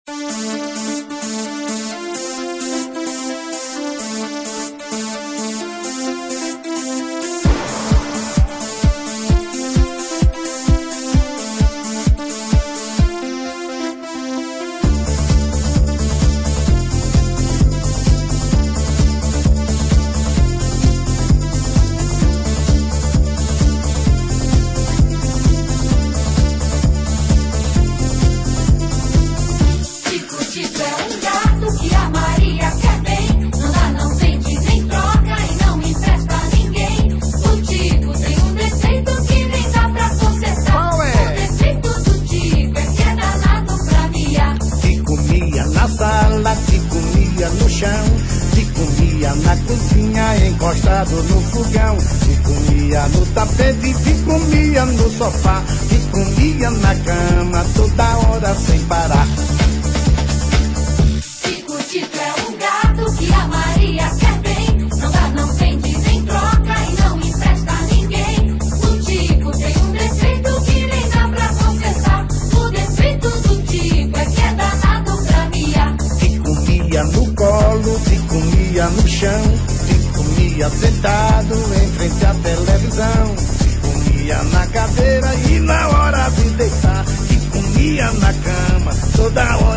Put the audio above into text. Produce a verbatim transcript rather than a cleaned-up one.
Encostado no fogão, te comia no tapete, te comia no sofá, te comia na cama, toda hora sem parar. Tico, Tico é um gato que a Maria quer bem, não dá, não vende, nem troca e não empresta a ninguém. O Tico tem um defeito que nem dá pra consertar, o defeito do Tico é que é danado pra miar. Te comia no colo, te comia no chão, comia sentado em frente à televisão, comia na cadeira e na hora de deitar, e comia na cama toda hora.